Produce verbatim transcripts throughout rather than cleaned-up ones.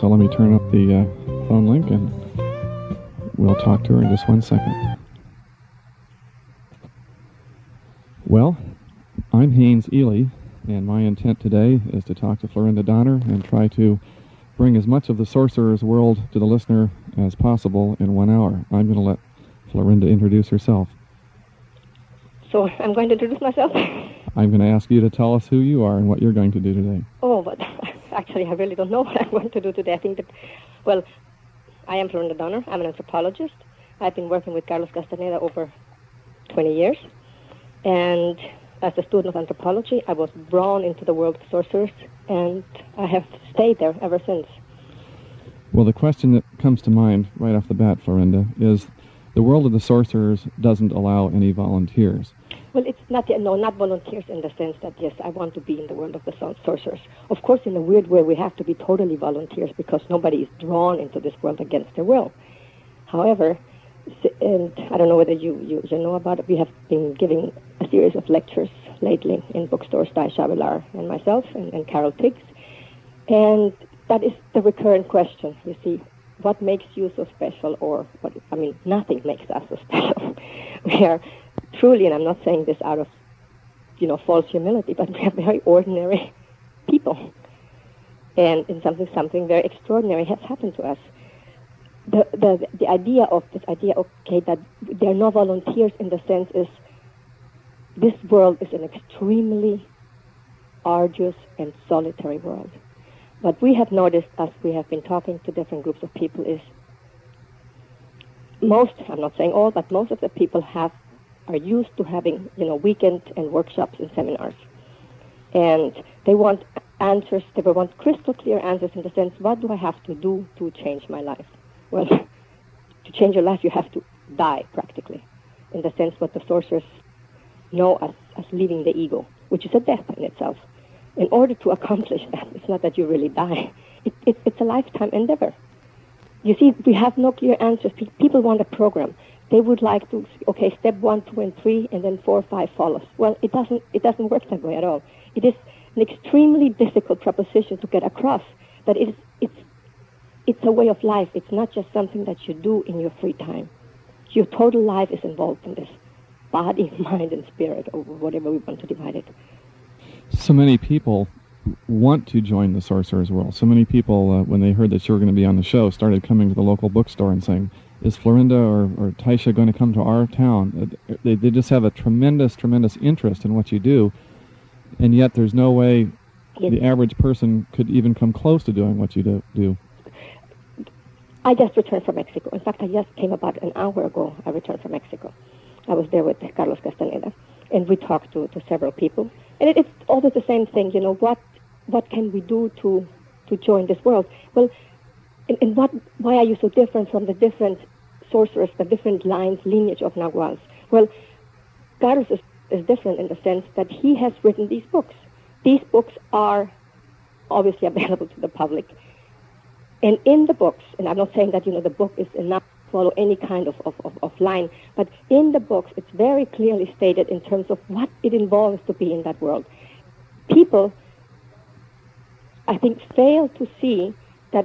so let me turn up the uh, phone link and we'll talk to her in just one second. Well, I'm Haynes Ely, and my intent today is to talk to Florinda Donner and try to bring as much of the Sorcerer's World to the listener as possible in one hour. I'm going to let Florinda introduce herself. So I'm going to introduce myself? I'm going to ask you to tell us who you are and what you're going to do today. Oh, but actually I really don't know what I'm going to do today. I think that, well, I am Florinda Donner. I'm an anthropologist. I've been working with Carlos Castaneda over twenty years. And as a student of anthropology, I was drawn into the world of sorcerers, and I have stayed there ever since. Well, the question that comes to mind right off the bat, Florinda, is the world of the sorcerers doesn't allow any volunteers. Well, it's not, no, not volunteers in the sense that, yes, I want to be in the world of the sorcerers. Of course, in a weird way, we have to be totally volunteers because nobody is drawn into this world against their will. However, and I don't know whether you, you, you know about it, we have been giving a series of lectures lately in bookstores, Dai Chavelar and myself and, and Carol Tiggs. And that is the recurrent question, you see. What makes you so special, or what, I mean, nothing makes us so special. We are truly, and I'm not saying this out of, you know, false humility, but we are very ordinary people. And in something, something very extraordinary has happened to us. The, the, the idea of this idea, okay, that there are no volunteers in the sense is this world is an extremely arduous and solitary world. What we have noticed as we have been talking to different groups of people is most, I'm not saying all, but most of the people have are used to having, you know, weekend and workshops and seminars. And they want answers, they want crystal clear answers in the sense, what do I have to do to change my life? Well, to change your life, you have to die, practically, in the sense what the sorcerers know as, as leaving the ego, which is a death in itself. In order to accomplish that, it's not that you really die. It, it, it's a lifetime endeavor. You see, we have no clear answers. People want a program. They would like to, okay, step one, two, and three, and then four, five follows. Well, it doesn't, it doesn't work that way at all. It is an extremely difficult proposition to get across that it is, it's, it's a way of life. It's not just something that you do in your free time. Your total life is involved in this body, mind, and spirit, or whatever we want to divide it. So many people want to join the Sorcerer's World. So many people, uh, when they heard that you were going to be on the show, started coming to the local bookstore and saying, is Florinda or, or Taisha going to come to our town? Uh, they, they just have a tremendous, tremendous interest in what you do, and yet there's no way yes. the average person could even come close to doing what you do. do. I just returned from Mexico. In fact, I just came about an hour ago. I returned from Mexico. I was there with Carlos Castaneda, and we talked to, to several people. And it, it's always the same thing, you know, what what can we do to to join this world? Well, and, and what why are you so different from the different sorcerers, the different lines, lineage of Naguals? Well, Carlos is, is different in the sense that he has written these books. These books are obviously available to the public. And in the books, and I'm not saying that, you know, the book is enough to follow any kind of, of, of, of line, but in the books, it's very clearly stated in terms of what it involves to be in that world. People, I think, fail to see that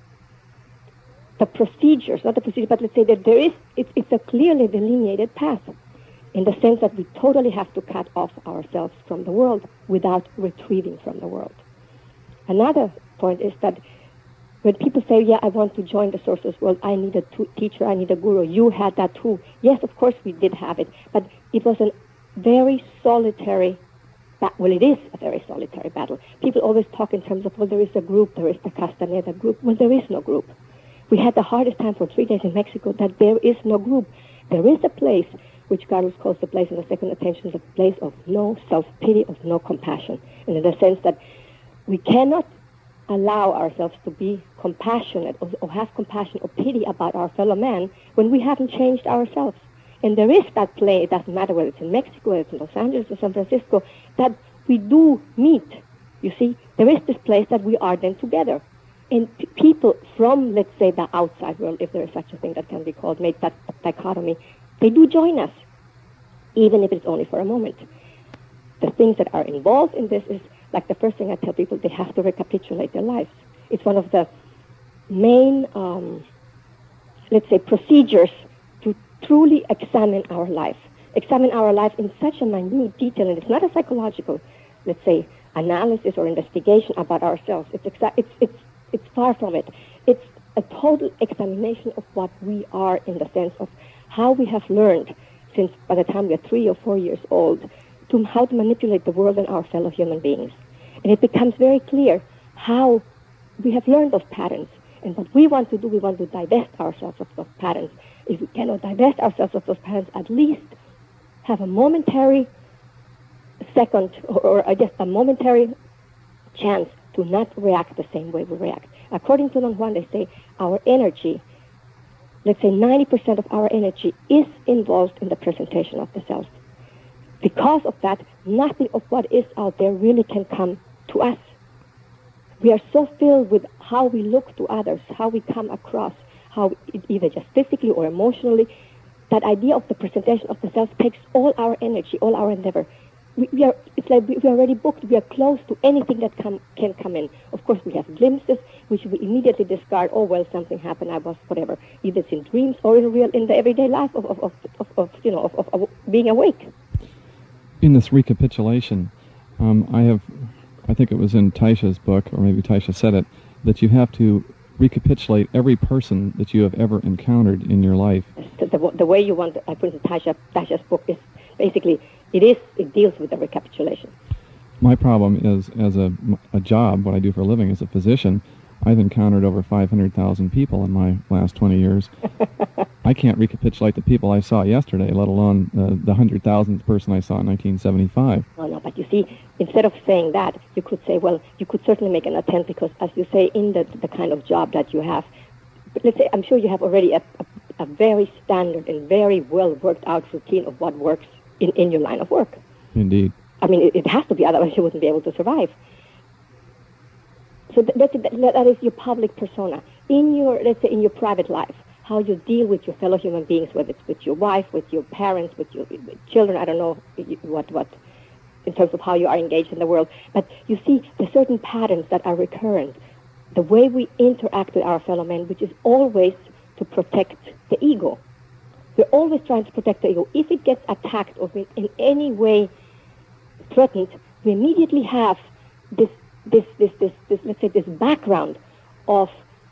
the procedures, not the procedure, but let's say that there is, it's, it's a clearly delineated path in the sense that we totally have to cut off ourselves from the world without retrieving from the world. Another point is that when people say, yeah, I want to join the Sorcerer's World, I need a t- teacher, I need a guru, you had that too. Yes, of course we did have it, but it was a very solitary, ba- well, it is a very solitary battle. People always talk in terms of, well, there is a group, there is the Castaneda group. Well, there is no group. We had the hardest time for three days in Mexico that there is no group. There is a place, which Carlos calls the place in the second attention, the place of no self-pity, of no compassion. And in the sense that we cannot allow ourselves to be compassionate or, or have compassion or pity about our fellow man when we haven't changed ourselves. And there is that place, it doesn't matter whether it's in Mexico, whether it's in Los Angeles or San Francisco, that we do meet. You see, there is this place that we are then together. And p- people from, let's say, the outside world, if there is such a thing that can be called, make that dichotomy, they do join us, even if it's only for a moment. The things that are involved in this is, like the first thing I tell people, they have to recapitulate their lives. It's one of the main, um, let's say, procedures to truly examine our life. Examine our life in such a minute detail, and it's not a psychological, let's say, analysis or investigation about ourselves. It's, exa- it's, it's, it's far from it. It's a total examination of what we are in the sense of how we have learned since by the time we are three or four years old to how to manipulate the world and our fellow human beings. And it becomes very clear how we have learned those patterns. And what we want to do, we want to divest ourselves of those patterns. If we cannot divest ourselves of those patterns, at least have a momentary second, or, or uh, just a momentary chance to not react the same way we react. According to Don Juan, they say our energy, let's say ninety percent of our energy is involved in the presentation of the self. Because of that, nothing of what is out there really can come to us. We are so filled with how we look to others, how we come across, how either just physically or emotionally, that idea of the presentation of the self takes all our energy, all our endeavor. We, we are, it's like we, we are already booked. We are close to anything that come, can come in. Of course, we have glimpses, which we immediately discard. Oh, well, something happened. I was whatever. Either it's in dreams or in real, in the everyday life of, of, of, of, of you know, of, of, of being awake. In this recapitulation, um, I have, I think it was in Taisha's book, or maybe Taisha said it, that you have to recapitulate every person that you have ever encountered in your life. The, the, the way you want, I put in Taisha, Taisha's book is basically, it is, it deals with the recapitulation. My problem is, as a, a job, what I do for a living as a physician, I've encountered over five hundred thousand people in my last twenty years. I can't recapitulate the people I saw yesterday, let alone uh, the one hundred thousandth person I saw in nineteen seventy-five. No, no, but you see, instead of saying that, you could say, well, you could certainly make an attempt because, as you say, in the, the kind of job that you have, but let's say, I'm sure you have already a, a, a very standard and very well worked out routine of what works in, in your line of work. Indeed. I mean, it, it has to be, otherwise you wouldn't be able to survive. So that, that, that is your public persona. In your, let's say, in your private life, how you deal with your fellow human beings, whether it's with your wife, with your parents, with your with children, I don't know what, what, in terms of how you are engaged in the world. But you see the certain patterns that are recurrent, the way we interact with our fellow men, which is always to protect the ego. We're always trying to protect the ego. If it gets attacked or in any way threatened, we immediately have this, this, this, this, this let's say, this background of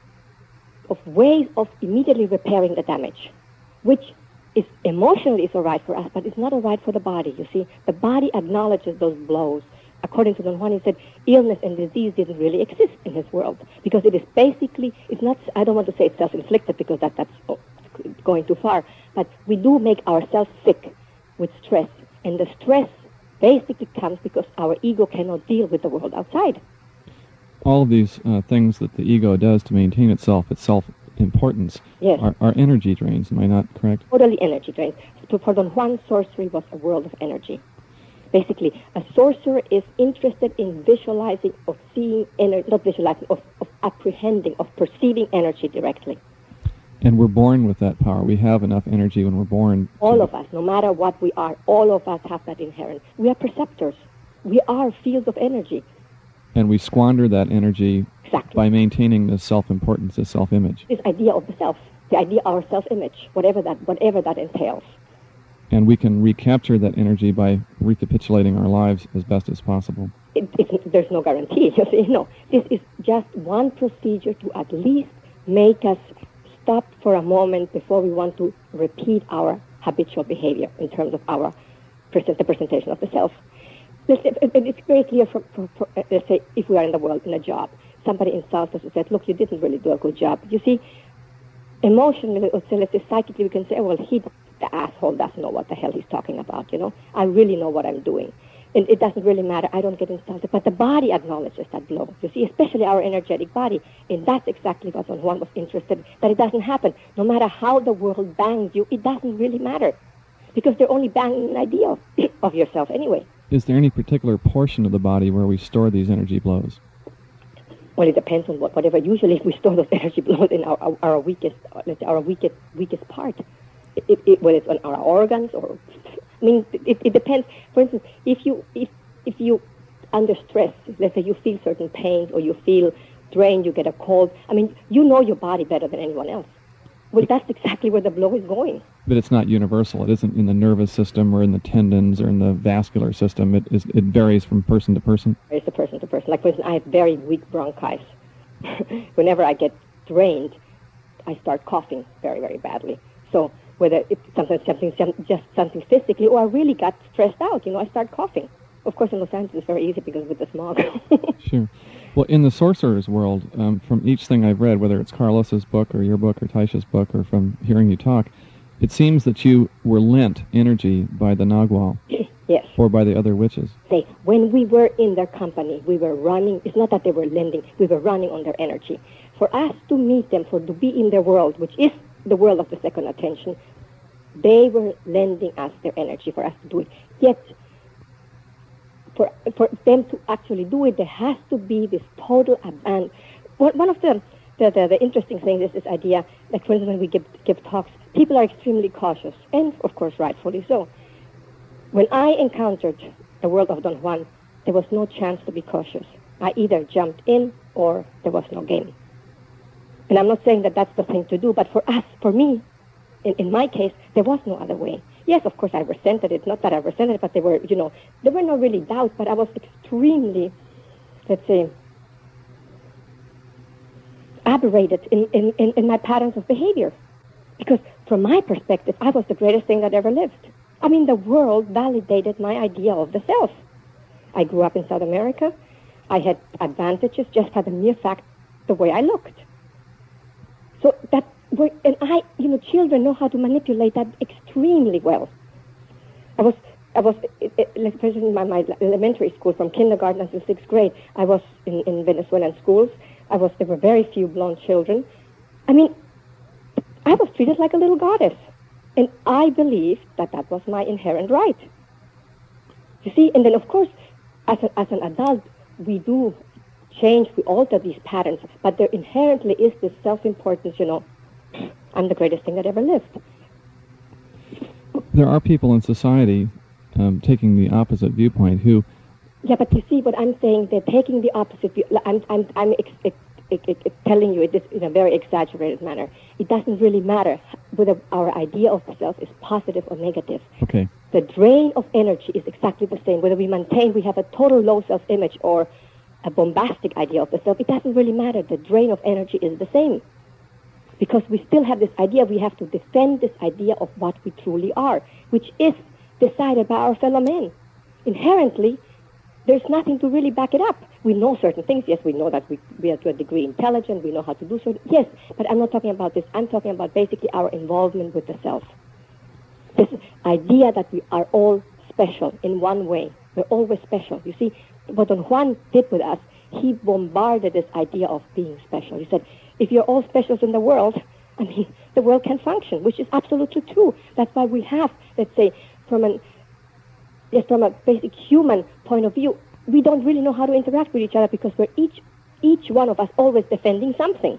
of ways of immediately repairing the damage, which is emotionally is all right for us, but it's not all right for the body, you see. The body acknowledges those blows. According to Don Juan, he said, illness and disease didn't really exist in his world because it is basically, it's not, I don't want to say it's self-inflicted because that, that's going too far, but we do make ourselves sick with stress, and the stress basically comes because our ego cannot deal with the world outside. All of these uh, things that the ego does to maintain itself, its self-importance, yes. are, are energy drains. Am I not correct? Totally energy drains. So for Don Juan, sorcery was a world of energy. Basically, a sorcerer is interested in visualizing, of seeing, ener- not visualizing, of, of apprehending, of perceiving energy directly. And we're born with that power. We have enough energy when we're born. All of us, no matter what we are, all of us have that inherent. We are perceptors. We are fields of energy. And we squander that energy exactly. by maintaining this self-importance, this self-image. This idea of the self, the idea of our self-image, whatever that, whatever that entails. And we can recapture that energy by recapitulating our lives as best as possible. It, it, there's no guarantee, you see. No, this is just one procedure to at least make us stop for a moment before we want to repeat our habitual behavior in terms of our present, the presentation of the self. It's very clear, for, for, for, uh, let's say, if we are in the world, in a job, somebody insults us and says, look, you didn't really do a good job. You see, emotionally, or say, let's say psychically, we can say, oh, well, he, the asshole doesn't know what the hell he's talking about, you know. I really know what I'm doing. And it doesn't really matter. I don't get insulted. But the body acknowledges that blow, you see, especially our energetic body. And that's exactly what Don Juan was interested in, that it doesn't happen. No matter how the world bangs you, it doesn't really matter. Because they're only banging an idea of, of yourself anyway. Is there any particular portion of the body where we store these energy blows? Well, it depends on what, whatever. Usually, we store those energy blows in our our, our weakest, let's say, our weakest weakest part. It, it, whether it's on our organs or, I mean, it, it depends. For instance, if you if if you under stress, let's say you feel certain pains or you feel drained, you get a cold. I mean, you know your body better than anyone else. Well, that's exactly where the blow is going. But it's not universal. It isn't in the nervous system or in the tendons or in the vascular system. It is. It varies from person to person. It varies from person to person. Like, for instance, I have very weak bronchitis. Whenever I get drained, I start coughing very, very badly. So whether it's sometimes something, just something physically, or I really got stressed out, you know, I start coughing. Of course, in Los Angeles, it's very easy because with the smog. Sure. Well, in the sorcerer's world, um, from each thing I've read, whether it's Carlos's book or your book or Taisha's book or from hearing you talk, it seems that you were lent energy by the Nagual. Yes. Or by the other witches. Say, when we were in their company, we were running. It's not that they were lending. We were running on their energy. For us to meet them, for to be in their world, which is the world of the second attention, they were lending us their energy for us to do it. Yet, for for them to actually do it, there has to be this total abandon. One of the the, the the interesting things is this idea, like for instance, when we give give talks, people are extremely cautious, and of course, rightfully so. When I encountered the world of Don Juan, there was no chance to be cautious. I either jumped in or there was no game. And I'm not saying that that's the thing to do, but for us, for me, in, in my case, there was no other way. Yes, of course, I resented it. Not that I resented it, but there were, you know, there were no really doubts, but I was extremely, let's say, aberrated in, in, in, in my patterns of behavior. Because from my perspective, I was the greatest thing that ever lived. I mean, the world validated my idea of the self. I grew up in South America. I had advantages just by the mere fact the way I looked. So that, and I, you know, children know how to manipulate that extremely well. I was, I was, like for instance, in my, my elementary school, from kindergarten until sixth grade, I was in, in Venezuelan schools. I was, there were very few blonde children. I mean, I was treated like a little goddess. And I believed that that was my inherent right. You see, and then of course, as, a, as an adult, we do change, we alter these patterns, but there inherently is this self-importance, you know, I'm the greatest thing that ever lived. There are people in society um, taking the opposite viewpoint who... Yeah, but you see what I'm saying, they're taking the opposite view. I'm, I'm, I'm ex- ex- ex- ex- telling you it in a very exaggerated manner. It doesn't really matter whether our idea of the self is positive or negative. Okay. The drain of energy is exactly the same. Whether we maintain we have a total low self-image or a bombastic idea of the self, it doesn't really matter. The drain of energy is the same. Because we still have this idea, we have to defend this idea of what we truly are, which is decided by our fellow men. Inherently, there's nothing to really back it up. We know certain things. Yes, we know that we, we are to a degree intelligent. We know how to do certain... Yes, but I'm not talking about this. I'm talking about basically our involvement with the self. This idea that we are all special in one way. We're always special. You see, what Don Juan did with us, he bombarded this idea of being special. He said, if you're all specials in the world, I mean, the world can function, which is absolutely true. That's why we have, let's say, from an yes, from a basic human point of view, we don't really know how to interact with each other because we're each, each one of us always defending something.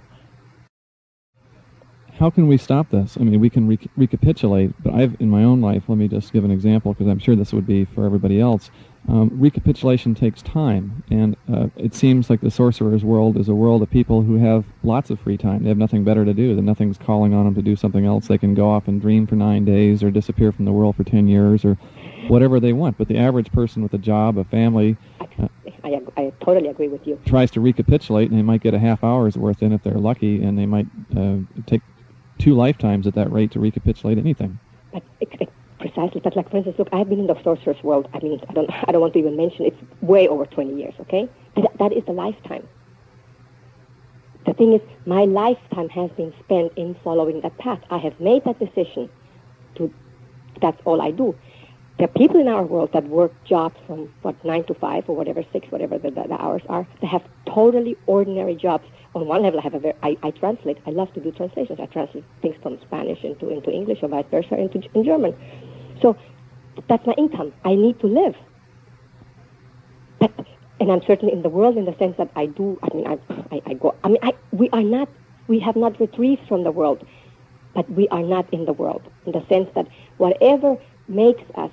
How can we stop this? I mean, we can re- recapitulate, but I've, in my own life, let me just give an example, because I'm sure this would be for everybody else. Um, recapitulation takes time, and uh, it seems like the sorcerer's world is a world of people who have lots of free time. They have nothing better to do. That nothing's calling on them to do something else. They can go off and dream for nine days or disappear from the world for ten years or whatever they want. But the average person with a job, a family... Uh, I, I totally agree with you. ...tries to recapitulate, and they might get a half hour's worth in if they're lucky, and they might uh, take two lifetimes at that rate to recapitulate anything. But it, it, precisely. But like, for instance, look, I've been in the sorcerer's world. I mean, I don't, I don't want to even mention. It's way over twenty years. Okay, that, that is the lifetime. The thing is, my lifetime has been spent in following that path. I have made that decision. To, that's all I do. There are people in our world that work jobs from what nine to five or whatever six, whatever the, the, the hours are. They have totally ordinary jobs. On one level, I have a very, I, I translate. I love to do translations. I translate things from Spanish into into English or vice versa into in German. So that's my income. I need to live. But and I'm certainly in the world in the sense that I do. I mean, I I, I go. I mean, I we are not. We have not retrieved from the world, but we are not in the world in the sense that whatever makes us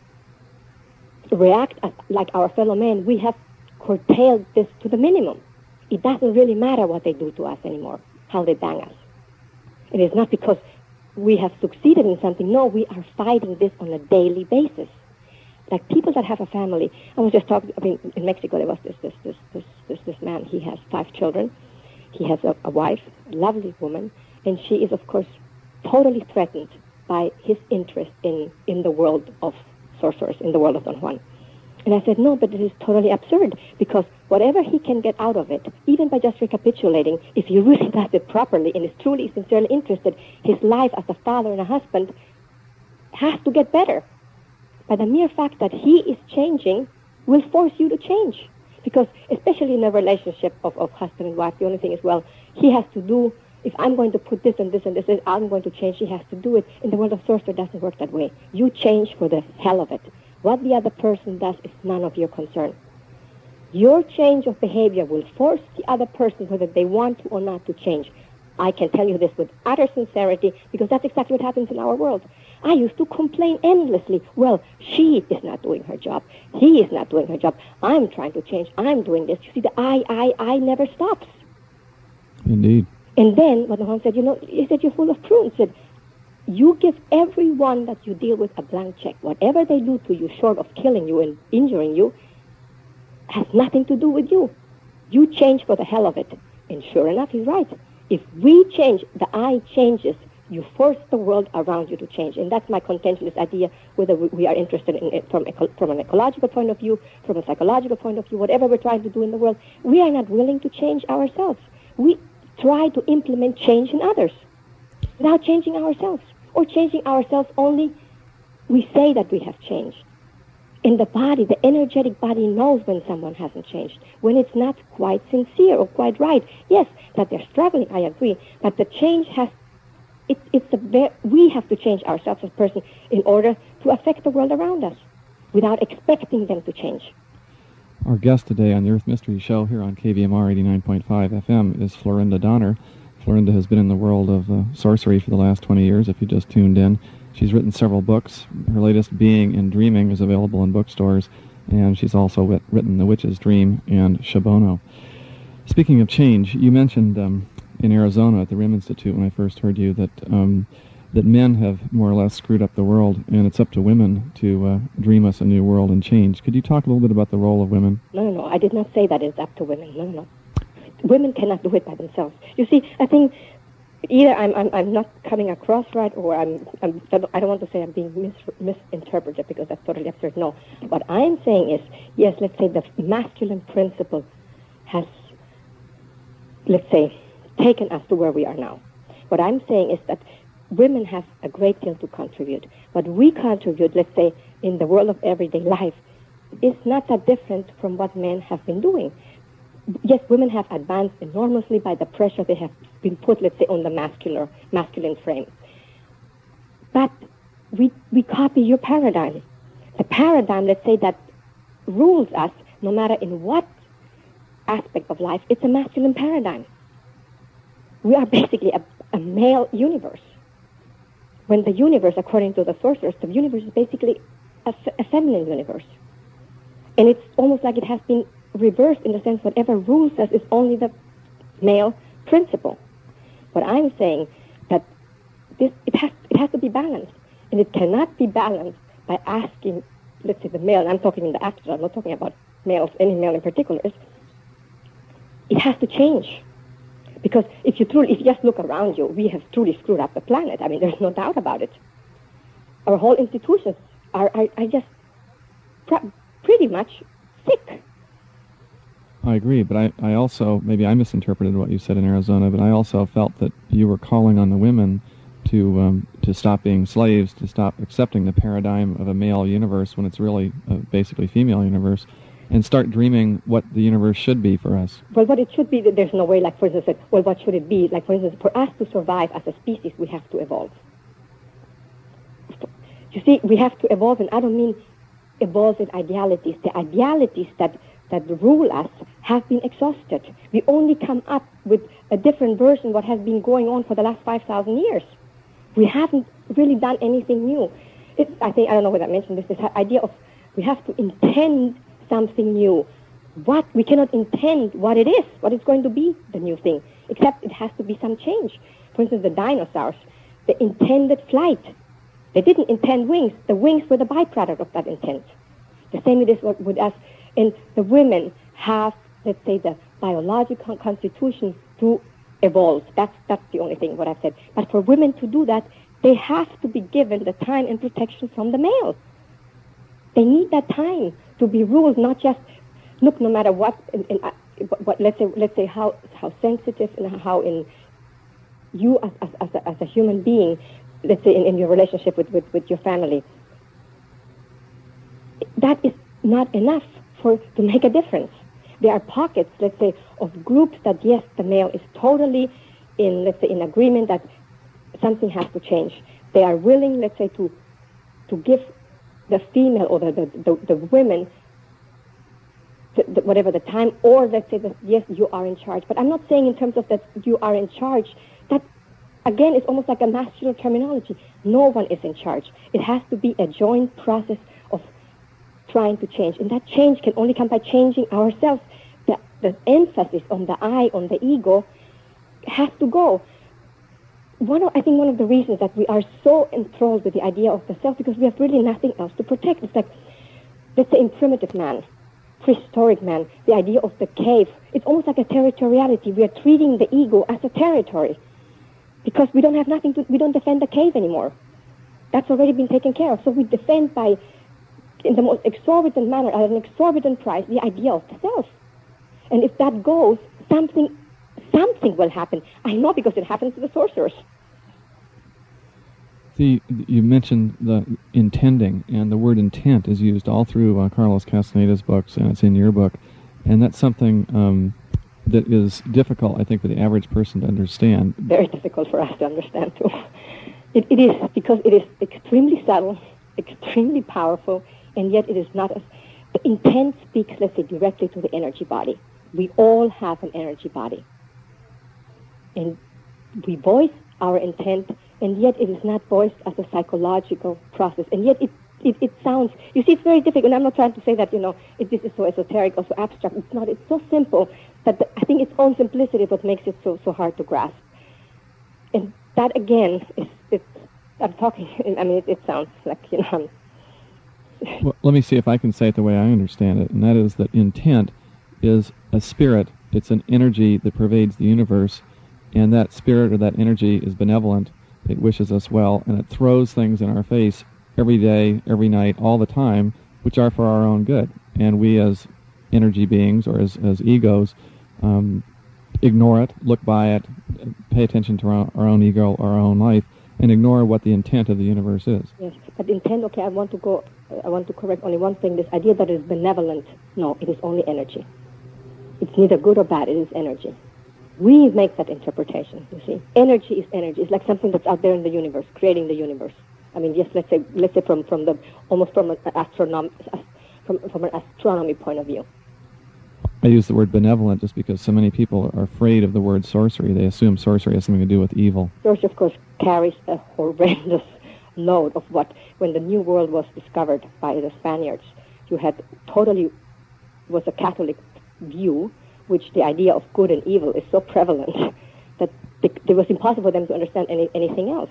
react as, like our fellow men, we have curtailed this to the minimum. it doesn't really matter what they do to us anymore, how they bang us. It is not because we have succeeded in something. No, we are fighting this on a daily basis. Like people that have a family. I was just talking, I mean, in Mexico there was this this this this this, this man. He has five children. He has a, a wife, a lovely woman, and she is, of course, totally threatened by his interest in, in the world of sorcerers, in the world of Don Juan. And I said, no, but it is totally absurd, because whatever he can get out of it, even by just recapitulating, if he really does it properly and is truly, sincerely interested, his life as a father and a husband has to get better. But the mere fact that he is changing will force you to change. Because especially in a relationship of, of husband and wife, the only thing is, well, he has to do, if I'm going to put this and this and this, I'm going to change, he has to do it. In the world of sorcery, it doesn't work that way. You change for the hell of it. What the other person does is none of your concern. Your change of behavior will force the other person, whether they want to or not, to change. I can tell you this with utter sincerity, because that's exactly what happens in our world. I used to complain endlessly. Well, she is not doing her job. He is not doing her job. I'm trying to change. I'm doing this. You see, the I, I, I never stops. Indeed. And then, what the Juan said, you know, he said, you're full of prunes. He said, you give everyone that you deal with a blank check. Whatever they do to you, short of killing you and injuring you, has nothing to do with you. You change for the hell of it. And sure enough, he's right. If we change, the I changes, you force the world around you to change. And that's my contention, this idea, whether we are interested in it from, eco- from an ecological point of view, from a psychological point of view, whatever we're trying to do in the world, we are not willing to change ourselves. We try to implement change in others without changing ourselves, or changing ourselves only. We say that we have changed. In the body, the energetic body knows when someone hasn't changed, when it's not quite sincere or quite right. Yes, that they're struggling, I agree, but the change has, it, it's a very, we have to change ourselves as a person in order to affect the world around us without expecting them to change. Our guest today on the Earth Mystery Show here on K V M R eighty-nine point five F M is Florinda Donner. Florinda has been in the world of uh, sorcery for the last twenty years, if you just tuned in. She's written several books. Her latest, Being and Dreaming, is available in bookstores, and she's also writ- written The Witch's Dream and Shabono. Speaking of change, you mentioned um, in Arizona at the RIM Institute when I first heard you that um, that men have more or less screwed up the world, and it's up to women to uh, dream us a new world and change. Could you talk a little bit about the role of women? No, no, no. I did not say that it's up to women. No, no. Women cannot do it by themselves. You see, I think either I'm I'm, I'm not coming across right, or I'm, I'm I don't want to say I'm being mis- misinterpreted, because that's totally absurd. No, what I'm saying is, yes, let's say the masculine principle has, let's say, taken us to where we are now. What I'm saying is that women have a great deal to contribute. What we contribute, let's say, in the world of everyday life, is not that different from what men have been doing. Yes, women have advanced enormously by the pressure they have been put, let's say, on the masculine masculine frame. But we we copy your paradigm. The paradigm, let's say, that rules us, no matter in what aspect of life, it's a masculine paradigm. We are basically a, a male universe. When the universe, according to the sorcerers, the universe is basically a, a feminine universe. And it's almost like it has been reversed, in the sense whatever rules us is only the male principle. But I'm saying that this it has it has to be balanced, and it cannot be balanced by asking, let's say, the male. And I'm talking in the actors. I'm not talking about males, any male in particular. It has to change, because if you truly, if you just look around you, we have truly screwed up the planet. I mean, there's no doubt about it. Our whole institutions are are, are just pr- pretty much sick. I agree, but I, I also, maybe I misinterpreted what you said in Arizona, but I also felt that you were calling on the women to um, to stop being slaves, to stop accepting the paradigm of a male universe when it's really a basically female universe, and start dreaming what the universe should be for us. Well, what it should be, there's no way, like, for instance, well, what should it be? Like, for instance, for us to survive as a species, we have to evolve. You see, we have to evolve, and I don't mean evolve in idealities. The idealities that that rule us have been exhausted. We only come up with a different version of what has been going on for the last five thousand years. We haven't really done anything new. It, I think, I don't know whether I mentioned this, this idea of we have to intend something new. what, we cannot intend what it is, what is going to be the new thing, except it has to be some change. For instance, the dinosaurs, they intended flight. They didn't intend wings. The wings were the byproduct of that intent. The same it is with us. And the women have, let's say, the biological constitution to evolve. That's, that's the only thing what I've said. But for women to do that, they have to be given the time and protection from the male. They need that time to be ruled, not just, look, no matter what, in, in, uh, what let's say, let's say how, how sensitive and how in you as, as, as, a, as a human being, let's say in, in your relationship with, with, with your family, that is not enough for to make a difference. There are pockets, let's say, of groups that, yes, the male is totally in, let's say, in agreement that something has to change. They are willing, let's say, to to give the female or the, the, the, the women the, the, whatever the time, or let's say that, yes, you are in charge. But I'm not saying in terms of that you are in charge. That, again, is almost like a masculine terminology. No one is in charge. It has to be a joint process of trying to change. And that change can only come by changing ourselves. The, the emphasis on the I, on the ego, has to go. One of, I think one of the reasons that we are so enthralled with the idea of the self, because we have really nothing else to protect. It's like, let's say in primitive man, prehistoric man, the idea of the cave, it's almost like a territoriality. We are treating the ego as a territory because we don't have nothing to, we don't defend the cave anymore. That's already been taken care of. So we defend by, in the most exorbitant manner, at an exorbitant price, the idea of the self. And if that goes, something Something will happen. I know because it happens to the sorcerers. The, you mentioned the intending, and the word intent is used all through uh, Carlos Castaneda's books, and it's in your book. And that's something um, that is difficult, I think, for the average person to understand. Very difficult for us to understand, too. It, it is, because it is extremely subtle, extremely powerful, and yet it is not as... The intent speaks, let's say, directly to the energy body. We all have an energy body. And we voice our intent, and yet it is not voiced as a psychological process. And yet it, it, it sounds, you see, it's very difficult. And I'm not trying to say that, you know, it, this is so esoteric or so abstract. It's not. It's so simple that the, I think its own simplicity is what makes it so, so hard to grasp. And that, again, is, it's, I'm talking, I mean, it, it sounds like, you know. Well, let me see if I can say it the way I understand it, and that is that intent is a spirit. It's an energy that pervades the universe. And that spirit or that energy is benevolent. It wishes us well, and it throws things in our face every day, every night, all the time, which are for our own good. And we as energy beings or as, as egos um, ignore it, look by it, pay attention to our, our own ego, our own life, and ignore what the intent of the universe is. Yes, but intent, okay, I want to go, I want to correct only one thing. This idea that it is benevolent, no, it is only energy. It's neither good or bad, it is energy. We make that interpretation, you see. Energy is energy. It's like something that's out there in the universe, creating the universe. I mean, yes, let's say, let's say from, from the, almost from an astronom, from, from an astronomy point of view. I use the word benevolent just because so many people are afraid of the word sorcery. They assume sorcery has something to do with evil. Sorcery, of course, carries a horrendous load of what, when the New World was discovered by the Spaniards, you had totally, was a Catholic view, which the idea of good and evil is so prevalent that it was impossible for them to understand any, anything else.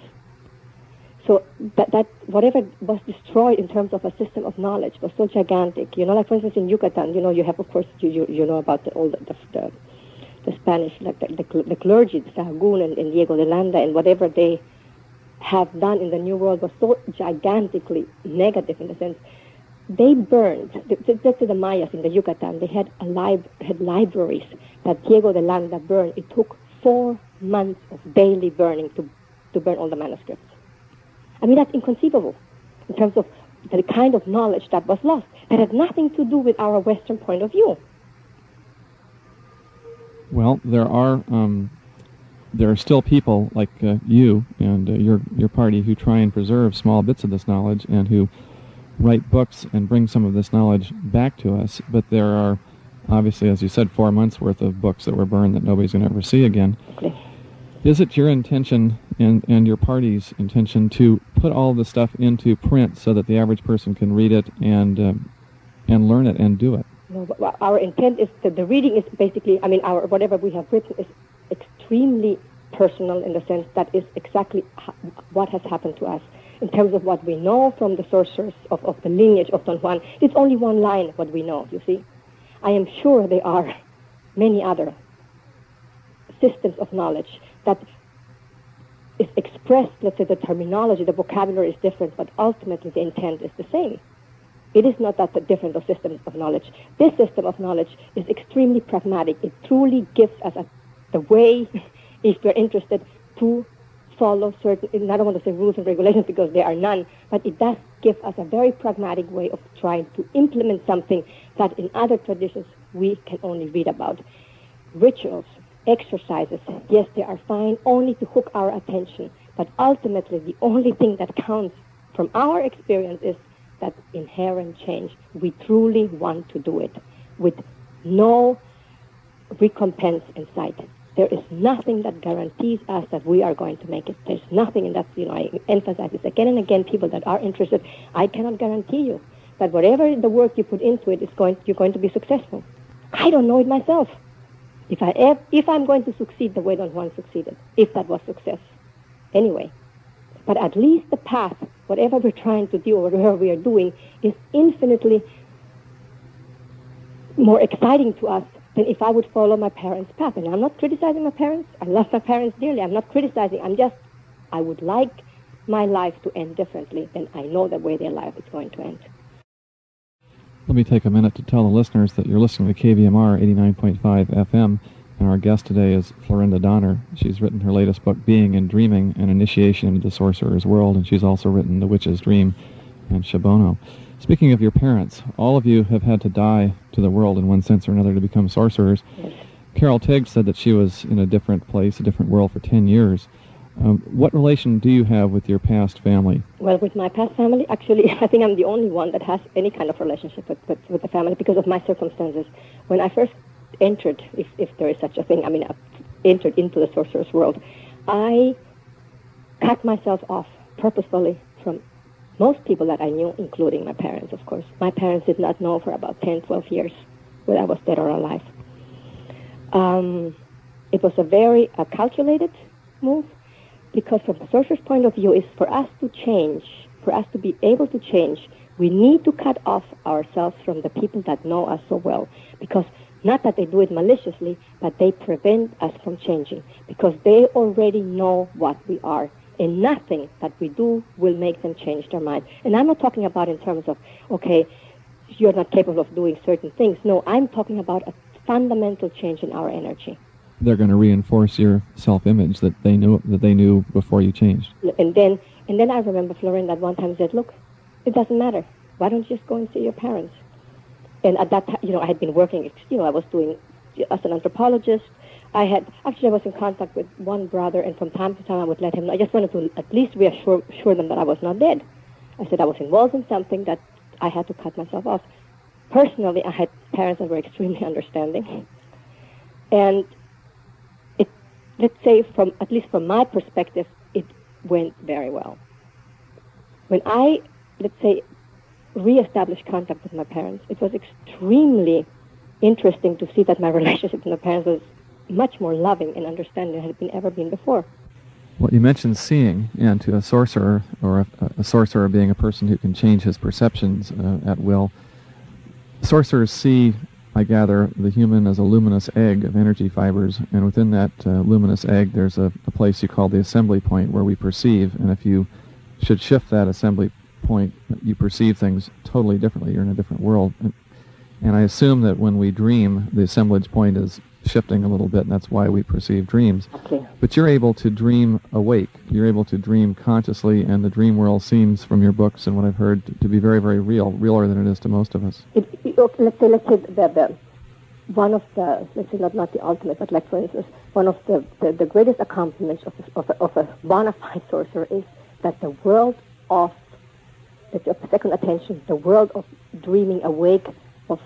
So that, that whatever was destroyed in terms of a system of knowledge was so gigantic. You know, like for instance in Yucatan, you know, you have, of course, you you, you know about the, all the, the, the, the Spanish, like the, the, the clergy, the Sahagún and, and Diego de Landa, and whatever they have done in the New World was so gigantically negative in the sense they burned, let's say the Mayas in the Yucatan, they had a lib- had libraries that Diego de Landa burned. It took four months of daily burning to, to burn all the manuscripts. I mean, that's inconceivable in terms of the kind of knowledge that was lost. That had nothing to do with our Western point of view. Well, there are um, there are still people like uh, you and uh, your your party who try and preserve small bits of this knowledge and who write books and bring some of this knowledge back to us, but there are, obviously, as you said, four months' worth of books that were burned that nobody's going to ever see again. Okay. Is it your intention and, and your party's intention to put all this stuff into print so that the average person can read it and uh, and learn it and do it? No, but our intent is that the reading is basically, I mean, our whatever we have written is extremely personal in the sense that is exactly ha- what has happened to us. In terms of what we know from the sorcerers of, of the lineage of Don Juan, it's only one line what we know, you see. I am sure there are many other systems of knowledge that is expressed, let's say the terminology, the vocabulary is different, but ultimately the intent is the same. It is not that the different of systems of knowledge. This system of knowledge is extremely pragmatic. It truly gives us a, the way, if we're interested, to follow certain, and I don't want to say rules and regulations because there are none, but it does give us a very pragmatic way of trying to implement something that in other traditions we can only read about. Rituals, exercises, yes, they are fine only to hook our attention, but ultimately the only thing that counts from our experience is that inherent change. We truly want to do it with no recompense in sight. There is nothing that guarantees us that we are going to make it. There's nothing, and that's, you know, I emphasize this again and again, people that are interested, I cannot guarantee you that whatever the work you put into it is going, you're going to be successful. I don't know it myself. If, I, if, if I'm going to succeed the way Don Juan succeeded, if that was success. Anyway, but at least the path, whatever we're trying to do or whatever we are doing, is infinitely more exciting to us than if I would follow my parents' path. And I'm not criticizing my parents. I love my parents dearly. I'm not criticizing. I'm just, I would like my life to end differently than I know the way their life is going to end. Let me take a minute to tell the listeners that you're listening to K V M R eighty-nine point five F M, and our guest today is Florinda Donner. She's written her latest book, Being and Dreaming, An Initiation into the Sorcerer's World, and she's also written The Witch's Dream and Shabono. Speaking of your parents, all of you have had to die to the world in one sense or another to become sorcerers. Yes. Carol Tiggs said that she was in a different place, a different world for ten years. Um, what relation do you have with your past family? Well, with my past family, actually, I think I'm the only one that has any kind of relationship with, with, with the family because of my circumstances. When I first entered, if, if there is such a thing, I mean, I entered into the sorcerer's world, I cut myself off purposefully from most people that I knew, including my parents, of course. My parents did not know for about ten, twelve years whether I was dead or alive. Um, it was a very uh, calculated move, because from the sorcerer's point of view is for us to change, for us to be able to change, we need to cut off ourselves from the people that know us so well. Because not that they do it maliciously, but they prevent us from changing. Because they already know what we are. And nothing that we do will make them change their mind. And I'm not talking about in terms of, okay, you're not capable of doing certain things. No, I'm talking about a fundamental change in our energy. They're going to reinforce your self-image that they knew that they knew before you changed. And then, and then I remember Florinda at one time said, "Look, it doesn't matter. Why don't you just go and see your parents?" And at that time, you know, I had been working. You know, I was doing as an anthropologist. I had actually I was in contact with one brother, and from time to time I would let him know. I just wanted to at least reassure assure them that I was not dead. I said I was involved in something that I had to cut myself off. Personally, I had parents that were extremely understanding, and let's say, from at least from my perspective, it went very well. When I, let's say, reestablished contact with my parents, it was extremely interesting to see that my relationship with my parents was much more loving and understanding than it had been ever been before. Well, you mentioned seeing, and to a sorcerer, or a, a sorcerer being a person who can change his perceptions uh, at will, sorcerers see, I gather, the human as a luminous egg of energy fibers, and within that uh, luminous egg there's a, a place you call the assembly point where we perceive, and if you should shift that assembly point, you perceive things totally differently. You're in a different world. And, and I assume that when we dream, the assemblage point is shifting a little bit, and that's why we perceive dreams. Okay. But you're able to dream awake. You're able to dream consciously, and the dream world seems, from your books and what I've heard, to be very, very real, realer than it is to most of us. It, it, okay, let's say, let's say the, the, one of the, let's say not, not the ultimate, but like for instance, one of the, the, the greatest accomplishments of, of, a, of a bona fide sorcerer is that the world of, the second attention, the world of dreaming awake, of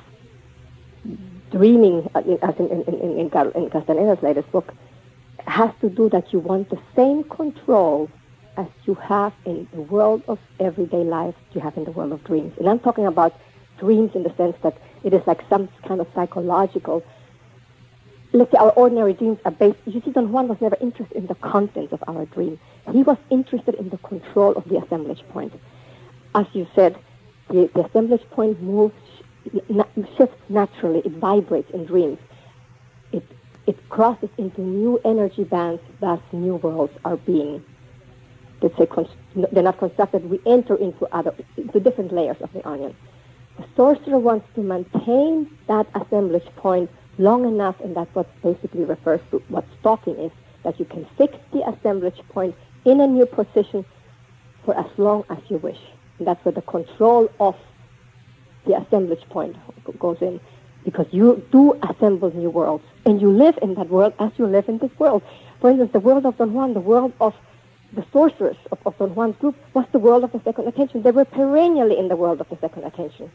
dreaming, as in, in, in, in, in Castaneda's latest book, has to do that you want the same control as you have in the world of everyday life you have in the world of dreams. And I'm talking about dreams in the sense that it is like some kind of psychological. Let's say our ordinary dreams are based. You see, Don Juan was never interested in the contents of our dream. He was interested in the control of the assemblage point. As you said, the, the assemblage point moves, shifts naturally. It vibrates in dreams. It it crosses into new energy bands. Thus, new worlds are being. Let's say they're not constructed. We enter into other, into different layers of the onion. The sorcerer wants to maintain that assemblage point long enough, and that's what basically refers to what stalking is, that you can fix the assemblage point in a new position for as long as you wish. And that's where the control of the assemblage point goes in, because you do assemble new worlds, and you live in that world as you live in this world. For instance, the world of Don Juan, the world of the sorcerers of, of Don Juan's group, was the world of the second attention. They were perennially in the world of the second attention.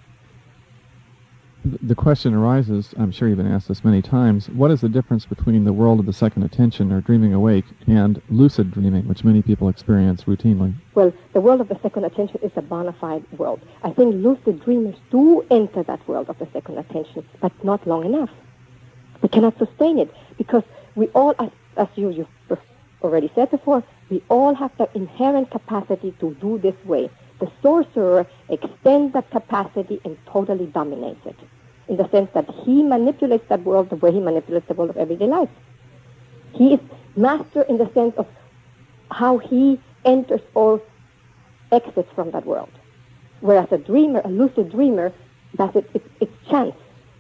The question arises, I'm sure you've been asked this many times, what is the difference between the world of the second attention, or dreaming awake, and lucid dreaming, which many people experience routinely? Well, the world of the second attention is a bona fide world. I think lucid dreamers do enter that world of the second attention, but not long enough. They cannot sustain it, because we all, as, as you, you've already said before, we all have the inherent capacity to do this way. The sorcerer extends that capacity and totally dominates it, in the sense that he manipulates that world the way he manipulates the world of everyday life. He is master in the sense of how he enters or exits from that world. Whereas a dreamer, a lucid dreamer, does it, it it's chance.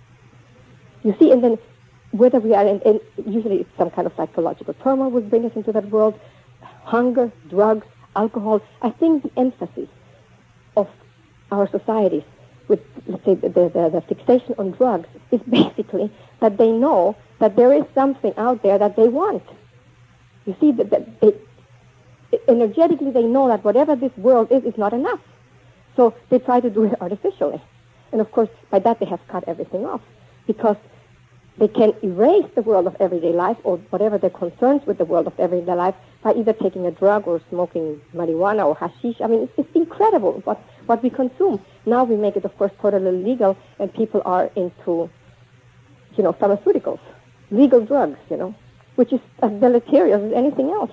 You see, and then whether we are in, in, usually it's some kind of psychological turmoil would bring us into that world, hunger, drugs, alcohol. I think the emphasis of our societies with, let's say, the, the, the fixation on drugs is basically that they know that there is something out there that they want. You see, that, that they, energetically they know that whatever this world is is not enough. So they try to do it artificially. And of course, by that they have cut everything off, because they can erase the world of everyday life or whatever their concerns with the world of everyday life by either taking a drug or smoking marijuana or hashish. I mean, it's, it's incredible what, what we consume. Now we make it, of course, totally legal, and people are into, you know, pharmaceuticals, legal drugs, you know, which is as deleterious as anything else.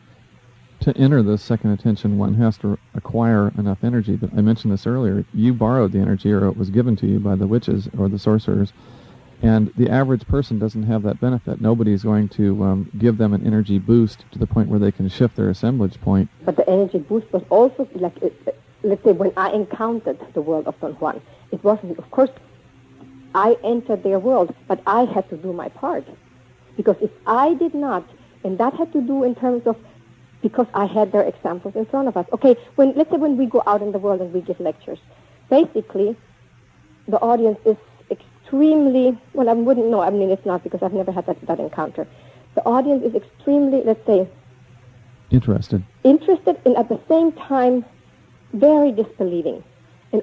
To enter the second attention, one has to acquire enough energy. But I mentioned this earlier. You borrowed the energy, or it was given to you by the witches or the sorcerers. And the average person doesn't have that benefit. Nobody's going to um, give them an energy boost to the point where they can shift their assemblage point. But the energy boost was also, like, it, let's say, when I encountered the world of Don Juan, it wasn't, of course, I entered their world, but I had to do my part. Because if I did not, and that had to do in terms of, because I had their examples in front of us. Okay, when let's say when we go out in the world and we give lectures, basically, the audience is extremely, well, I wouldn't know, I mean, it's not, because I've never had that, that encounter. The audience is extremely, let's say... Interested. Interested, and at the same time, very disbelieving. And,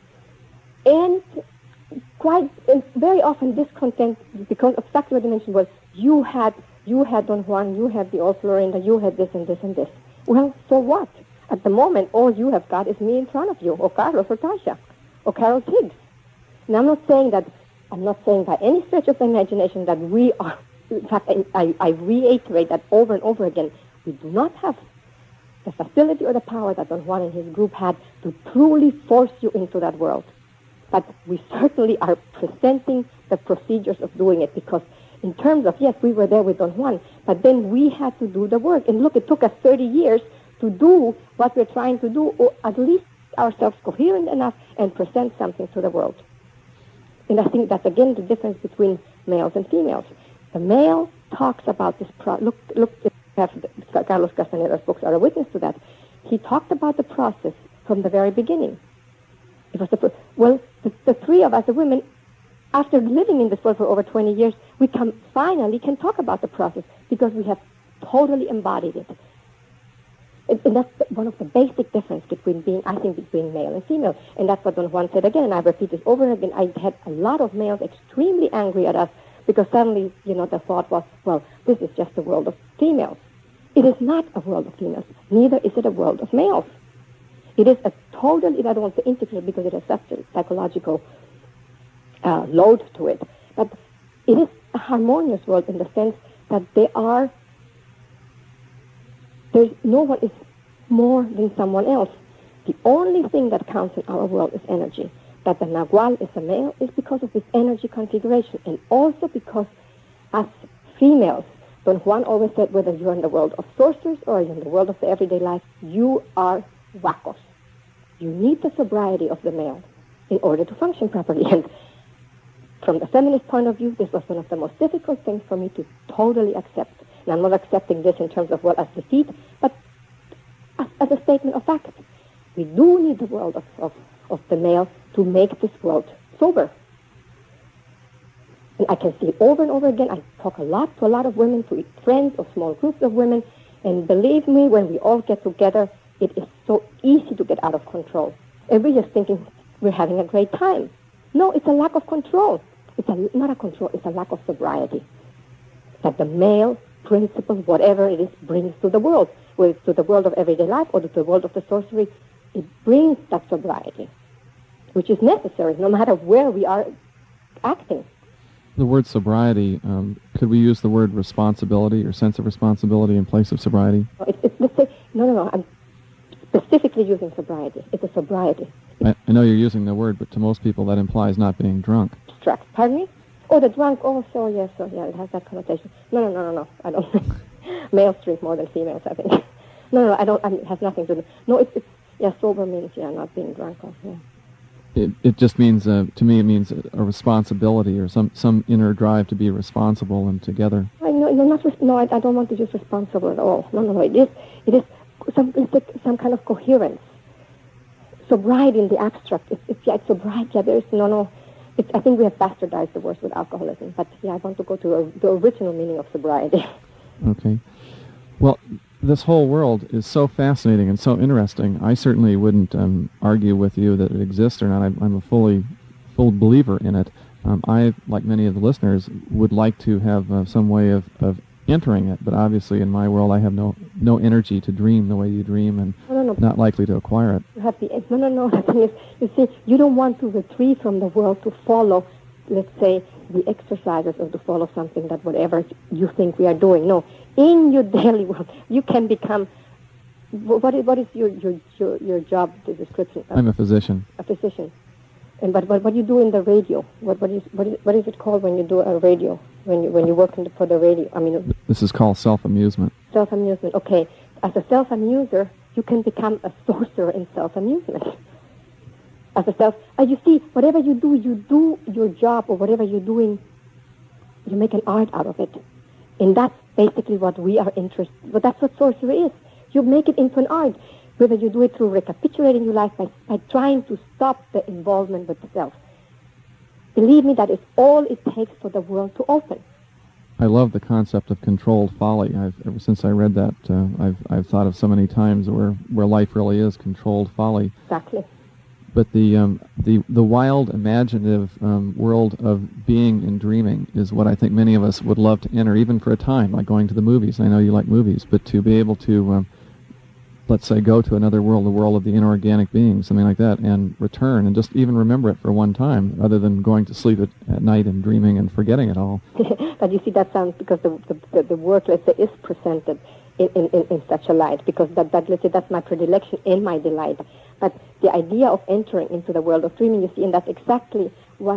and quite, and very often discontent, because exactly what you mentioned was, you had, you had Don Juan, you had the old Florinda, you had this and this and this. Well, so what? At the moment, all you have got is me in front of you, or Carlos, or Tasha, or Carol Tiggs. And I'm not saying that I'm not saying by any stretch of the imagination that we are, in fact, I, I, I reiterate that over and over again, we do not have the facility or the power that Don Juan and his group had to truly force you into that world. But we certainly are presenting the procedures of doing it, because in terms of, yes, we were there with Don Juan, but then we had to do the work. And look, it took us thirty years to do what we're trying to do, or at least ourselves coherent enough and present something to the world. And I think that's, again, the difference between males and females. The male talks about this pro- look, look, have the, Carlos Castaneda's books are a witness to that. He talked about the process from the very beginning. It was the, well, the, the three of us, the women, after living in this world for over twenty years, we can finally can talk about the process, because we have totally embodied it. And, and that's one of the basic differences between being, I think, between male and female. And that's what Don Juan said again, and I repeat this over and again. I had a lot of males extremely angry at us, because suddenly, you know, the thought was, well, this is just a world of females. It is not a world of females. Neither is it a world of males. It is a totally, I don't want to say integrated because it has such a psychological uh, load to it, but it is a harmonious world in the sense that they are, there's no one is more than someone else. The only thing that counts in our world is energy. That the Nagual is a male is because of its energy configuration, and also because as females, Don Juan always said, whether you're in the world of sorcerers or you're in the world of the everyday life, you are huacos. You need the sobriety of the male in order to function properly. And from the feminist point of view, this was one of the most difficult things for me to totally accept. And I'm not accepting this in terms of, well, as defeat, but as, as a statement of fact. We do need the world of, of, of the male to make this world sober. And I can see it over and over again. I talk a lot to a lot of women, to friends or small groups of women, and believe me, when we all get together, it is so easy to get out of control. And we're just thinking we're having a great time. No, it's a lack of control. It's a, not a control, it's a lack of sobriety. That the male principle, whatever it is, brings to the world, whether it's to the world of everyday life or to the world of the sorcery, it brings that sobriety, which is necessary no matter where we are acting. The word sobriety, um, could we use the word responsibility or sense of responsibility in place of sobriety? It, it, let's say, no, no, no, I'm specifically using sobriety. It's a sobriety. I, I know you're using the word, but to most people that implies not being drunk. Abstract. Pardon me? Oh, the drunk. Oh, so yes, so yeah, it has that connotation. No, no, no, no, no. I don't. Males drink more than females, I think. No, no, I don't. I mean, it has nothing to do. No, it's, it's yeah, sober means yeah, not being drunk. Or, yeah. It it just means uh, to me it means a, a responsibility or some, some inner drive to be responsible and together. I no, no, not res- no. I, I don't want to use responsible at all. No, no, no. It is it is some it's like some kind of coherence. Sobriety in the abstract. It's, it's yeah, it's sobriety. Yeah, there is no no. It's, I think we have bastardized the words with alcoholism, but yeah, I want to go to a, the original meaning of sobriety. Okay. Well, this whole world is so fascinating and so interesting. I certainly wouldn't um, argue with you that it exists or not. I'm, I'm a fully, full believer in it. Um, I, like many of the listeners, would like to have uh, some way of, of entering it, but obviously in my world I have no no energy to dream the way you dream, and no, no, no. not likely to acquire it. You have the, no, no, no. The thing is, you see, you don't want to retreat from the world to follow, let's say, the exercises or to follow something that whatever you think we are doing. No, in your daily world, you can become. What is what is your your your, your job the description? I'm a physician. A physician, and but but what you do in the radio? What what is what is what is it called when you do a radio? When you when you work in the, for the radio? I mean, this is called self-amusement. Self-amusement. Okay, as a self-amuser, you can become a sorcerer in self-amusement. As a self, uh, you see, whatever you do, you do your job or whatever you're doing, you make an art out of it. And that's basically what we are interested in. But that's what sorcery is. You make it into an art, whether you do it through recapitulating your life by, by trying to stop the involvement with the self. Believe me, that is all it takes for the world to open. I love the concept of controlled folly. I've, ever since I read that, uh, I've I've thought of so many times where, where life really is controlled folly. Exactly. But the um, the the wild, imaginative um, world of being and dreaming is what I think many of us would love to enter, even for a time, like going to the movies. I know you like movies, but to be able to, um, let's say, go to another world, the world of the inorganic being, something like that, and return, and just even remember it for one time, other than going to sleep at, at night and dreaming and forgetting it all. But you see, that sounds, because the the, the, the work, let's say, is presented in, in, in such a light, because that, that, let's say, that's my predilection and my delight. But the idea of entering into the world of dreaming, you see, and that's exactly what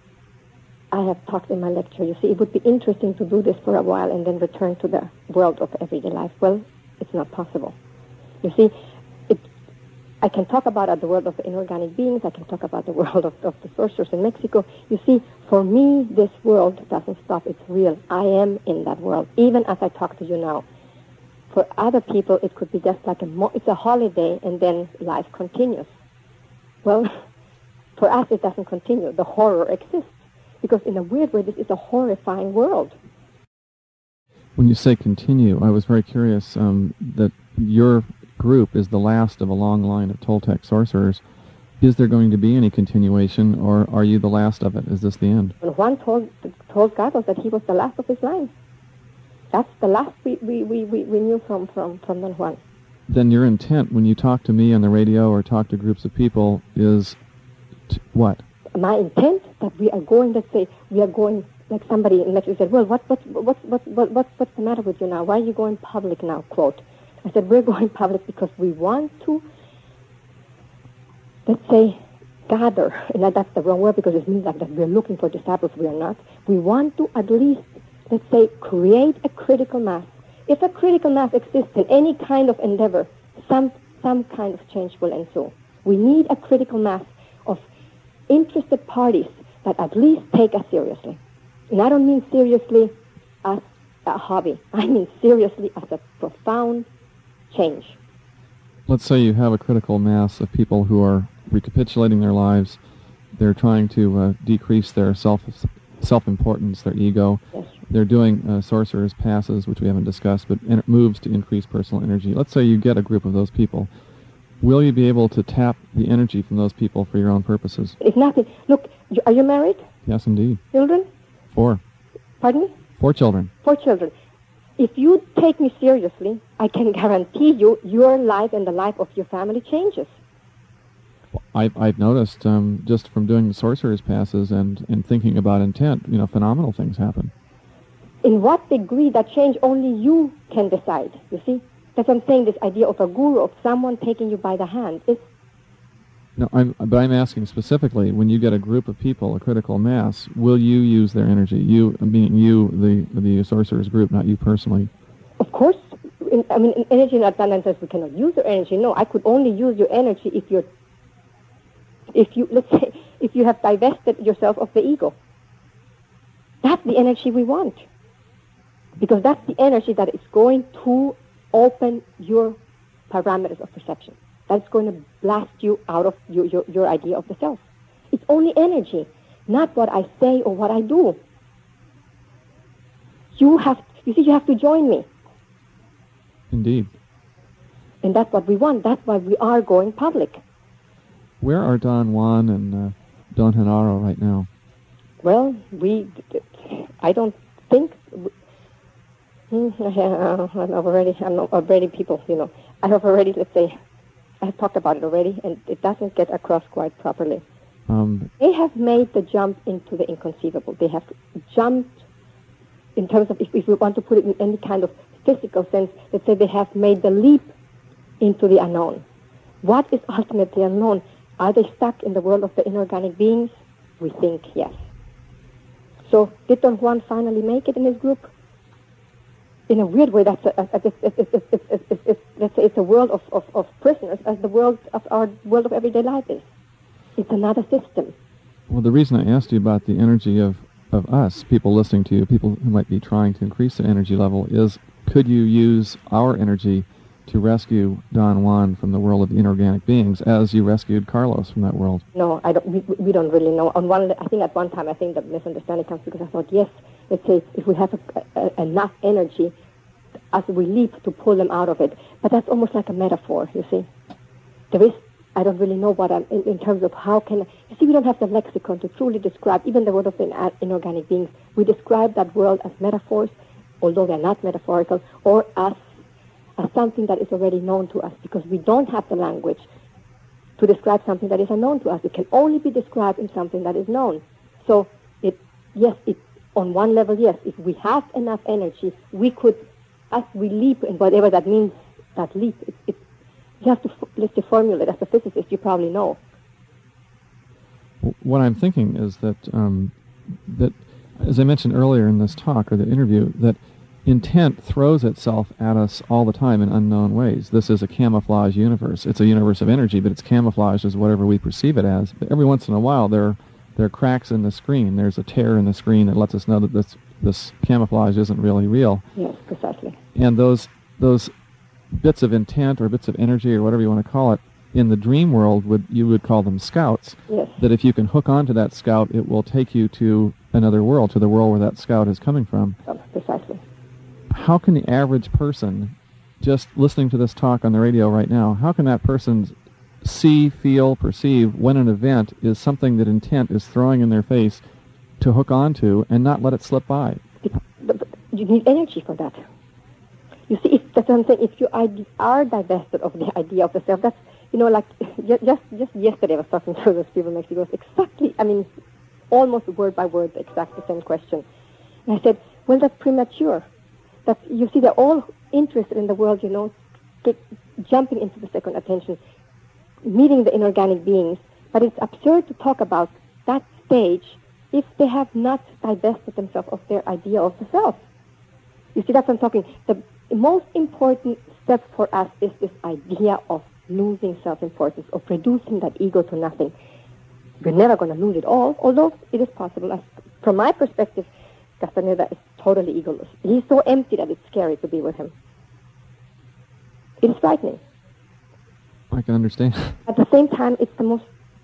I have taught in my lecture. You see, it would be interesting to do this for a while and then return to the world of everyday life. Well, it's not possible. You see, it, I can talk about uh, the world of the inorganic beings. I can talk about the world of, of the sorcerers in Mexico. You see, for me, this world doesn't stop. It's real. I am in that world, even as I talk to you now. For other people, it could be just like a mo- it's a holiday, and then life continues. Well, for us, it doesn't continue. The horror exists, because in a weird way, this is a horrifying world. When you say continue, I was very curious um, that your group is the last of a long line of Toltec sorcerers. Is there going to be any continuation, or are you the last of it? Is this the end? And Juan told, told Carlos that he was the last of his line. That's the last we, we, we, we, we knew from, from, from Don Juan. then your intent when you talk to me on the radio or talk to groups of people is t- what? My intent that we are going, let's say, we are going, like somebody in Mexico said, well, what, what, what, what, what, what, what's the matter with you now? Why are you going public now, quote? I said, we're going public because we want to, let's say, gather, and that's the wrong word because it means like that we're looking for disciples, we are not. We want to at least, let's say, create a critical mass. If a critical mass exists in any kind of endeavor, some, some kind of change will ensue. We need a critical mass of interested parties that at least take us seriously. And I don't mean seriously as a hobby. I mean seriously as a profound change. Let's say you have a critical mass of people who are recapitulating their lives. They're trying to uh, decrease their self, self-importance, their ego. Yes. They're doing uh, sorcerer's passes, which we haven't discussed, but in- moves to increase personal energy. Let's say you get a group of those people. Will you be able to tap the energy from those people for your own purposes? It's nothing. Look, you, are you married? Yes, indeed. Children? Four. Pardon me? Four children. Four children. If you take me seriously, I can guarantee you your life and the life of your family changes. I've, I've noticed um, just from doing the sorcerer's passes and, and thinking about intent, you know, phenomenal things happen. In what degree that change only you can decide, you see? That's what I'm saying, this idea of a guru, of someone taking you by the hand. Is No, I'm, but I'm asking specifically, when you get a group of people, a critical mass, will you use their energy? You, meaning you, the the sorcerer's group, not you personally. Of course. In, I mean, in energy not that says we cannot use your energy. No, I could only use your energy if you're, if you, let's say, if you have divested yourself of the ego. That's the energy we want. Because that's the energy that is going to open your parameters of perception. That's going to blast you out of your, your, your idea of the self. It's only energy, not what I say or what I do. You have, you see, you have to join me. Indeed. And that's what we want. That's why we are going public. Where are Don Juan and uh, Don Genaro right now? Well, we, I don't think, hmm, I'm already, I'm already people, you know, I have already, let's say, I have talked about it already, and it doesn't get across quite properly. Um, they have made the jump into the inconceivable. They have jumped in terms of, if, if we want to put it in any kind of physical sense, let's say they have made the leap into the unknown. What is ultimately unknown? Are they stuck in the world of the inorganic beings? We think yes. So did Don Juan finally make it in his group? In a weird way, that's a, a, a, it's, it's, it's, it's, it's, it's, let's say it's a world of, of, of prisoners as the world of our world of everyday life is. It's another system. Well, the reason I asked you about the energy of, of us, people listening to you, people who might be trying to increase their energy level, is could you use our energy to rescue Don Juan from the world of inorganic beings as you rescued Carlos from that world? No, I don't. We, we don't really know. On one, I think at one time, I think the misunderstanding comes because I thought, yes, let's say if we have a, a, enough energy as we leap to pull them out of it. But that's almost like a metaphor, you see. There is, I don't really know what I'm, in, in terms of how can, you see, we don't have the lexicon to truly describe, even the world of the inorganic beings. We describe that world as metaphors, although they're not metaphorical, or as as something that is already known to us, because we don't have the language to describe something that is unknown to us. It can only be described in something that is known. So, it, yes, it, on one level, yes, if we have enough energy, we could, as we leap, and whatever that means, that leap, it, it, you have to, let's say, formulate. As a physicist, you probably know. What I'm thinking is that, um, that, as I mentioned earlier in this talk or the interview, that intent throws itself at us all the time in unknown ways. This is a camouflage universe. It's a universe of energy, but it's camouflaged as whatever we perceive it as. But every once in a while, there, there are cracks in the screen. There's a tear in the screen that lets us know that this, this camouflage isn't really real. Yes, precisely. And those, those bits of intent or bits of energy or whatever you want to call it, in the dream world, would you would call them scouts. Yes. That if you can hook onto that scout, it will take you to another world, to the world where that scout is coming from. Oh, precisely. How can the average person, just listening to this talk on the radio right now, how can that person see, feel, perceive when an event is something that intent is throwing in their face to hook onto and not let it slip by? It, but, but you need energy for that. You see, if That's what I'm saying. If you are divested of the idea of the self, that's, you know, like just just yesterday I was talking to those people in Mexico. It was exactly, I mean, almost word by word, the exact the same question. And I said, well, that's premature. That you see, they're all interested in the world, you know, get, jumping into the second attention, meeting the inorganic beings. But it's absurd to talk about that stage if they have not divested themselves of their idea of the self. You see, that's what I'm talking. The most important step for us is this idea of losing self-importance, of reducing that ego to nothing. We're never going to lose it all, although it is possible. As, from my perspective, Castaneda is totally egoless. He's so empty that it's scary to be with him. It is frightening. I can understand. At the same time, it's the most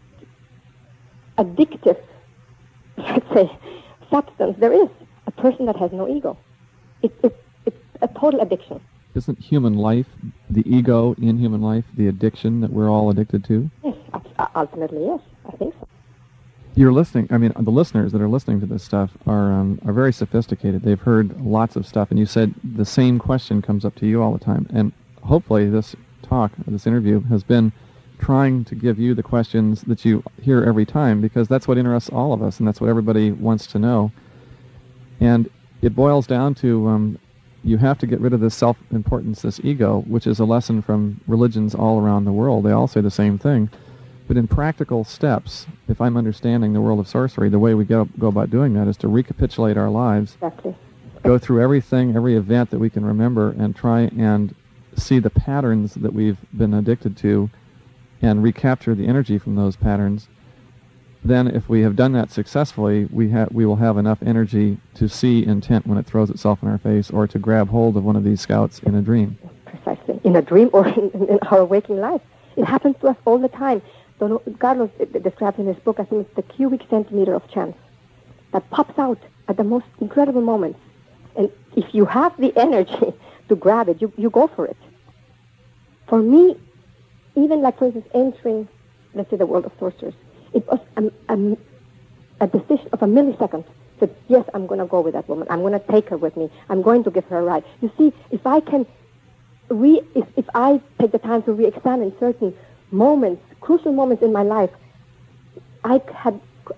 addictive, let's say, substance there is. A person that has no ego. It, it, it's a total addiction. Isn't human life, the ego in human life, the addiction that we're all addicted to? Yes, ultimately, yes. I think so. You're listening, I mean, the listeners that are listening to this stuff are um, are very sophisticated. They've heard lots of stuff, and you said the same question comes up to you all the time. And hopefully this talk, this interview, has been trying to give you the questions that you hear every time, because that's what interests all of us, and that's what everybody wants to know. And it boils down to um, you have to get rid of this self-importance, this ego, which is a lesson from religions all around the world. They all say the same thing. But in practical steps, if I'm understanding the world of sorcery, the way we go, go about doing that is to recapitulate our lives, exactly. Go through everything, every event that we can remember, and try and see the patterns that we've been addicted to and recapture the energy from those patterns. Then if we have done that successfully, we, ha- we will have enough energy to see intent when it throws itself in our face, or to grab hold of one of these scouts in a dream. Precisely. In a dream or in, in our waking life. It happens to us all the time. Don Carlos describes in his book, I think it's the cubic centimeter of chance that pops out at the most incredible moments. And if you have the energy to grab it, you, you go for it. For me, even like, for instance, entering, let's say, the world of sorcerers, it was a, a, a decision of a millisecond. That, yes, I'm going to go with that woman. I'm going to take her with me. I'm going to give her a ride. You see, if I can, re, if, if I take the time to re-examine certain moments, crucial moments in my life, I had,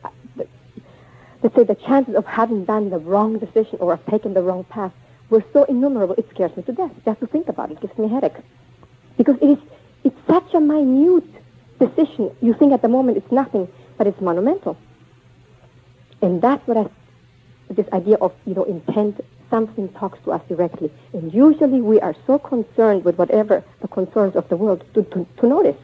let's say, the chances of having done the wrong decision or of taken the wrong path were so innumerable, it scares me to death. Just to think about it, it gives me a headache. Because it is, it's such a minute decision. You think at the moment it's nothing, but it's monumental. And that's what I, this idea of, you know, intent, something talks to us directly. And usually we are so concerned with whatever the concerns of the world to, to, to notice.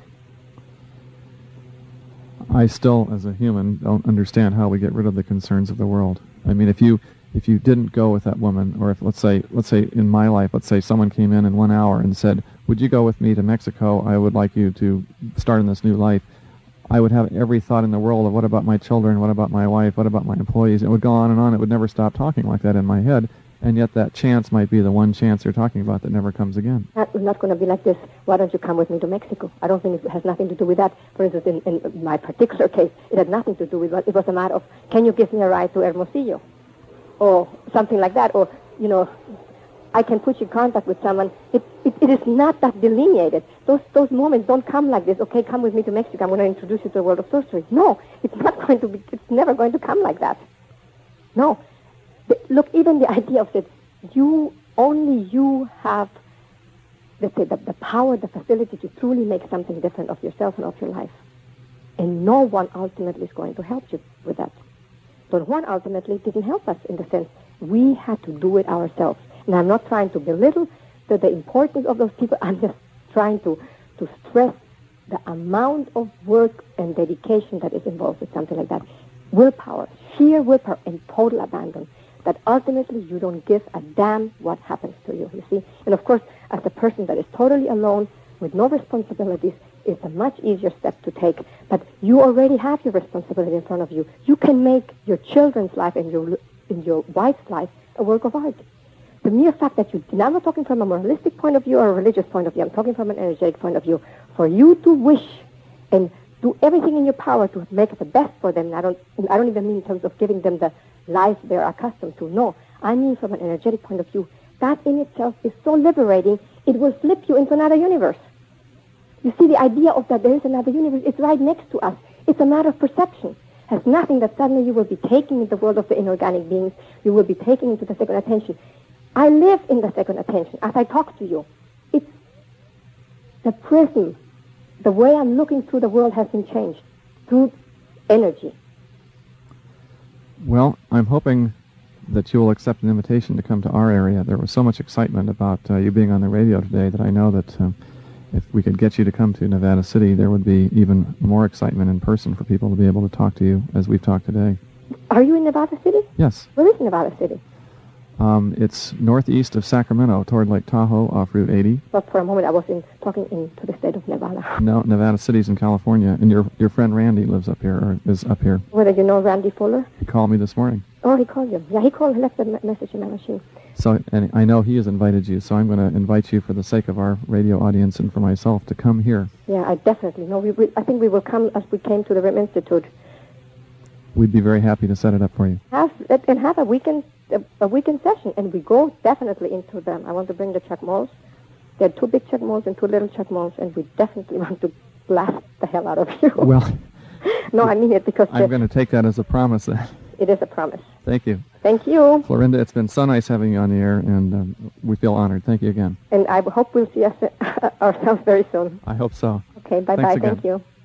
I still, as a human, don't understand how we get rid of the concerns of the world. I mean, if you if you didn't go with that woman, or if, let's say, let's say in my life, let's say someone came in in one hour and said, would you go with me to Mexico? I would like you to start in this new life. I would have every thought in the world of what about my children, what about my wife, what about my employees. It would go on and on. It would never stop talking like that in my head. And yet that chance might be the one chance you're talking about that never comes again. It's not going to be like this. Why don't you come with me to Mexico? I don't think it has nothing to do with that. For instance, in, in my particular case, it had nothing to do with that. It was a matter of, can you give me a ride to Hermosillo? Or something like that. Or, you know, I can put you in contact with someone. It, it, it is not that delineated. Those, those moments don't come like this. Okay, come with me to Mexico. I'm going to introduce you to the world of sorcery. No, it's not going to be, it's never going to come like that. No. Look, even the idea of that, you, only you have, let's say, the, the power, the facility to truly make something different of yourself and of your life. And no one ultimately is going to help you with that. Don Juan ultimately didn't help us in the sense we had to do it ourselves. And I'm not trying to belittle the, the importance of those people. I'm just trying to, to stress the amount of work and dedication that is involved with something like that. Willpower, sheer willpower, and total abandon. That ultimately you don't give a damn what happens to you, you see? And of course, as a person that is totally alone, with no responsibilities, it's a much easier step to take. But you already have your responsibility in front of you. You can make your children's life and your, and your wife's life a work of art. The mere fact that you, now I'm not talking from a moralistic point of view or a religious point of view, I'm talking from an energetic point of view, for you to wish and do everything in your power to make it the best for them. And I don't, I don't even mean in terms of giving them the life they're accustomed to. No, I mean from an energetic point of view, that in itself is so liberating, it will flip you into another universe. You see, the idea of that there is another universe, it's right next to us. It's a matter of perception. It has nothing that suddenly you will be taken into the world of the inorganic beings. You will be taken into the second attention. I live in the second attention as I talk to you. It's the prism. The way I'm looking through the world has been changed through energy. Well, I'm hoping that you will accept an invitation to come to our area. There was so much excitement about uh, you being on the radio today that I know that um, if we could get you to come to Nevada City, there would be even more excitement in person for people to be able to talk to you as we've talked today. Are you in Nevada City? Yes. Where is Nevada City? Um, it's northeast of Sacramento, toward Lake Tahoe, off Route eighty. But for a moment, I was in, talking into the state of Nevada. No, Nevada City's in California, and your your friend Randy lives up here, or is up here. Whether you know Randy Fuller? He called me this morning. Oh, he called you. Yeah, he called, left a message in my machine. So, and I know he has invited you, so I'm going to invite you for the sake of our radio audience and for myself to come here. Yeah, I definitely know. We, we, I think we will come as we came to the R I M Institute. We'd be very happy to set it up for you. Have and have a weekend a, a weekend session, and we go definitely into them. I want to bring the Chuck Molls. There are two big Chuck Molls and two little Chuck Molls, and we definitely want to blast the hell out of you. Well, no, I mean it because I'm going to take that as a promise. It is a promise. Thank you. Thank you. Florinda, it's been so nice having you on the air, and um, we feel honored. Thank you again. And I hope we'll see us, ourselves very soon. I hope so. Okay, bye-bye. Thanks again. Thank you.